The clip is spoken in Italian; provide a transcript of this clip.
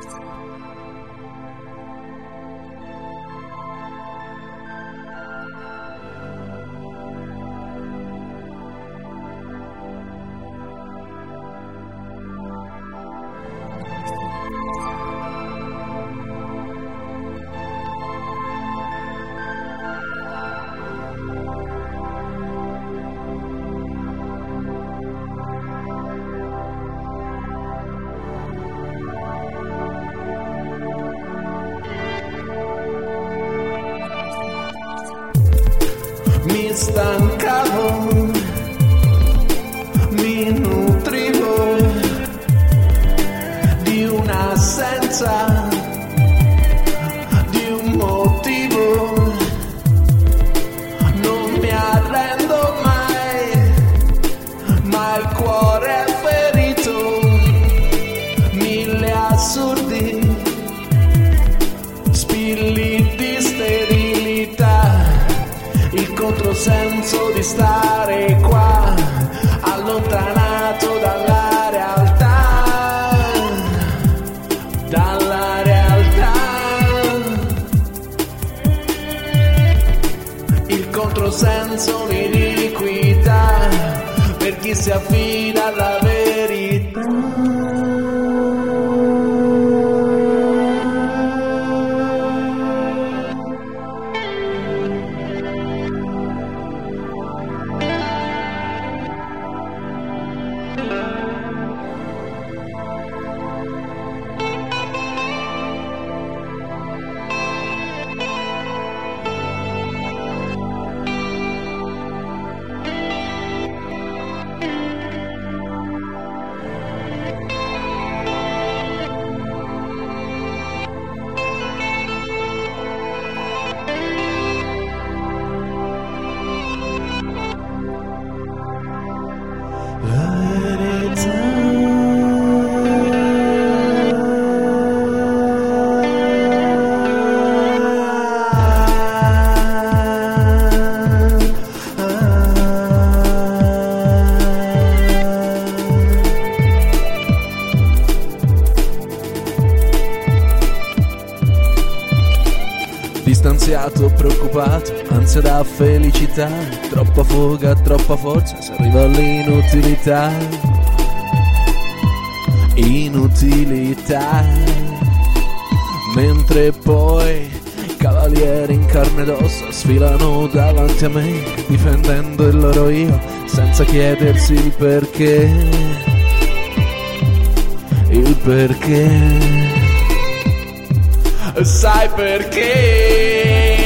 Mi stancavo, mi nutrivo di un'assenza, di un motivo. Non mi arrendo mai, ma il cuore è ferito. Mille assurdi, spilli di sterilità. Il controsenso di stare qua, allontanato dalla realtà, dalla realtà. Il controsenso, l'iniquità, per chi si affida alla verità. Distanziato, preoccupato, ansia da felicità, troppa fuga, troppa forza, si arriva all'inutilità. Inutilità. Mentre poi cavalieri in carne ed ossa sfilano davanti a me, difendendo il loro io, senza chiedersi il perché. Il perché. Sai perché?